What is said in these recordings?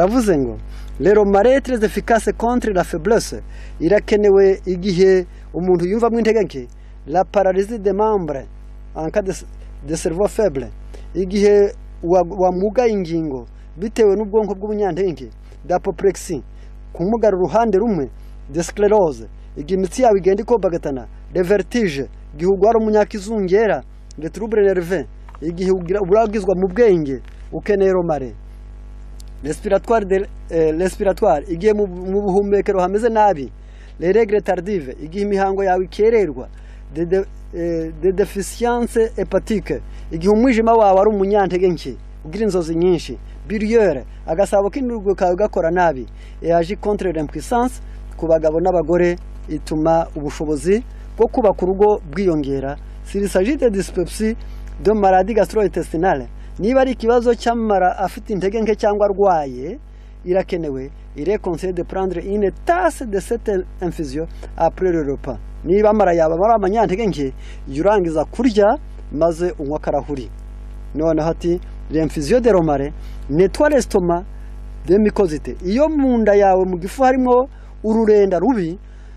ravuze ngo le romare est très efficace contre la faiblesse irakenewe igihe umuntu yumva mu intege nke la paralysie des membres en cas de cerveau faible igihe wamuga ingingo bitewe n'ubwonko bw'ubunyantege d'apoplexie kumugara uruhande rumwe de sclérose igihe imitsi yawe igenda ikobagatana de vertige igihe ugwara umunyakizungera de trouble nerveux igihe uragizwa mu bwenge ukeneye romare respiratoire igihe mu buhumekero hameze nabi les règles tardives igihe imihango yawe ikererwa de déficience hépatique igihe umwijima wawe ari umunyantege nke ugira inzozi nyinshi biliere agasabo k'inurwo kawe gakora nabi yaje contre l'impuissance ku bagabo n'abagore ituma ubushobozi bwo kubaka urugo bwiyongera s'il s'agit de dyspepsie de maladie gastro-intestinale niba ari ikibazo cy'amara afite intege nke cyangwa arwaye irakenewe il est conseillé de prendre une tasse de cette infusion après le repas niba amara yaba ari amanyantege nke yurangiza kurya maze unywa karahuri none hati l'infusion de romare nettoie l'estomac de mucosité iyo munda yawe mu gifu harimo ururenda rubi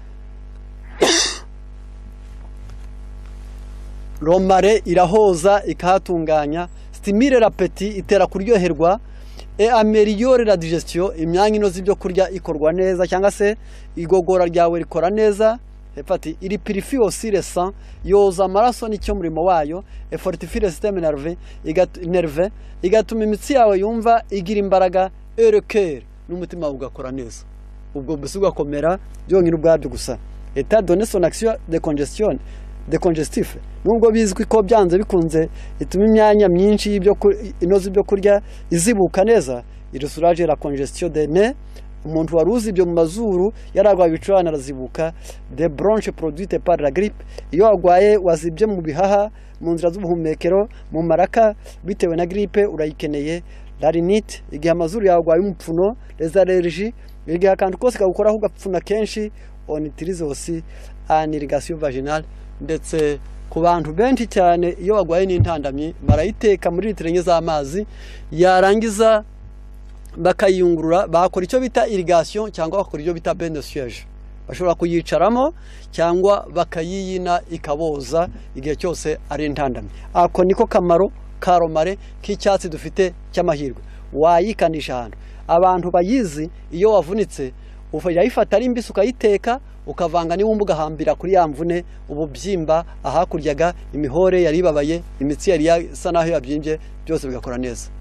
romare irahoza ikahatunganya stimule l'appétit itera kuryoherwa et améliore la digestion imyanya inoze ibyo kurya ikorwa neza cyangwa se igogora ryawe rikora neza hepati iri purifie aussi le sang yoza amaraso nicyo murimo wayo et fortifie le système nerveux igatuma imitsi yawe yumva igira imbaraga et le cœur n'umutima ugakora neza ubwo mbese ugakomera byonyine ubwabyo gusa état donner son action de congestion de congestif nubwo bizwi ko byanze bikunze ituma imyanya myinshi y'ibyo inoze ibyo kurya izibuka neza irusurage la congestion des nez umuntu waruzi ibyo mu mazuru yaragwa bicurana arazibuka de bronche produite par la grippe iyo agwaye wazibye mu bihaha mu nzira z'ubuhumekero mu maraka bitewe na grippe urayikeneye la rhinite igihe amazuru yagwaye umupfuno les allergies igihe akantu kose kagukoraho ugapfuna kenshi on utilise aussi en irrigation vaginale ndetse ku bantu benshi cyane iyo bagwaye n'intandamye marayiteka muri litiro enye z'amazi yarangiza bakayungurura bakora icyo bita irrigation cyangwa bakora icyo bita bain de siège bashobora kuyicaramo cyangwa bakayiyina ikaboza igihe cyose ari intandamye ako niko kamaro ka romare k'icyatsi dufite cy'amahirwe wayikanisha ahantu abantu bayizi iyo wavunitse ufayifata ari mbisi ukayiteka ukavanga niwumva ugahambira kuri ya mvune ububyimba ahakuryaga imihore yari ibabaye imitsi yari isa naho yabyimbye byose bigakora neza.